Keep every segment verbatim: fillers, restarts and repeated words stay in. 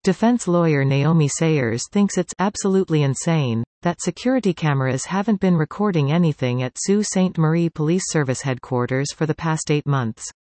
Defense lawyer Naomi Sayers thinks it's absolutely insane that security cameras haven't been recording anything at Sault Ste. Marie Police Service headquarters for the past eight months.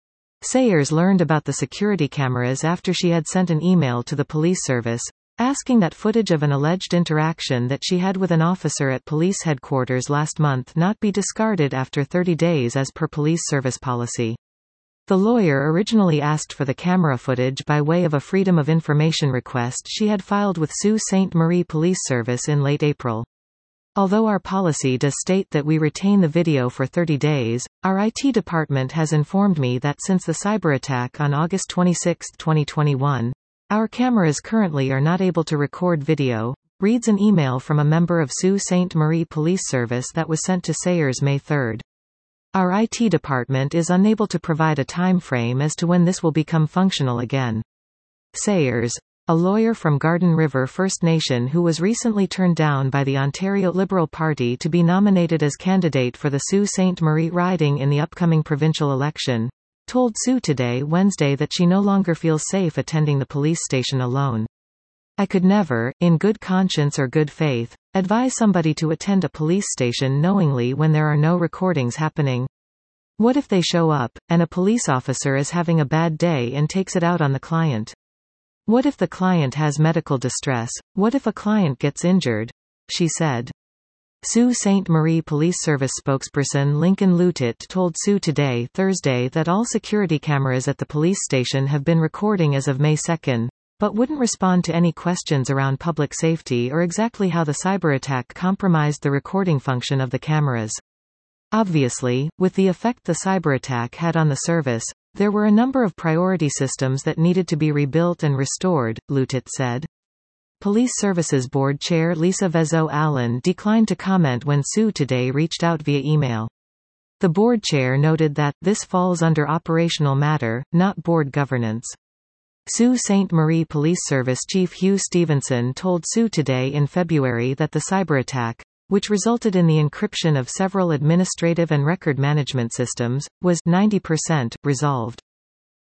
Sayers learned about the security cameras after she had sent an email to the police service, asking that footage of an alleged interaction that she had with an officer at police headquarters last month not be discarded after thirty days as per police service policy. The lawyer originally asked for the camera footage by way of a Freedom of Information request she had filed with Sault Ste. Marie Police Service in late April. Although our policy does state that we retain the video for thirty days, our I T department has informed me that since the cyberattack on August twenty-sixth twenty twenty-one, our cameras currently are not able to record video, reads an email from a member of Sault Ste. Marie Police Service that was sent to Sayers May third. Our I T department is unable to provide a time frame as to when this will become functional again. Sayers, a lawyer from Garden River First Nation who was recently turned down by the Ontario Liberal Party to be nominated as candidate for the Sault Ste. Marie riding in the upcoming provincial election, told Sault Today Wednesday that she no longer feels safe attending the police station alone. I could never, in good conscience or good faith, advise somebody to attend a police station knowingly when there are no recordings happening. What if they show up, and a police officer is having a bad day and takes it out on the client? What if the client has medical distress? What if a client gets injured? She said. Sault Ste. Marie Police Service spokesperson Lincoln Lutit told Sault Today Thursday that all security cameras at the police station have been recording as of May second, but wouldn't respond to any questions around public safety or exactly how the cyberattack compromised the recording function of the cameras. Obviously, with the effect the cyberattack had on the service, there were a number of priority systems that needed to be rebuilt and restored, Lutit said. Police Services Board Chair Lisa Vezo-Allen declined to comment when Sault Today reached out via email. The board chair noted that, this falls under operational matter, not board governance. Sault Ste. Marie Police Service Chief Hugh Stevenson told Sault Today in February that the cyberattack, which resulted in the encryption of several administrative and record management systems, was ninety percent resolved.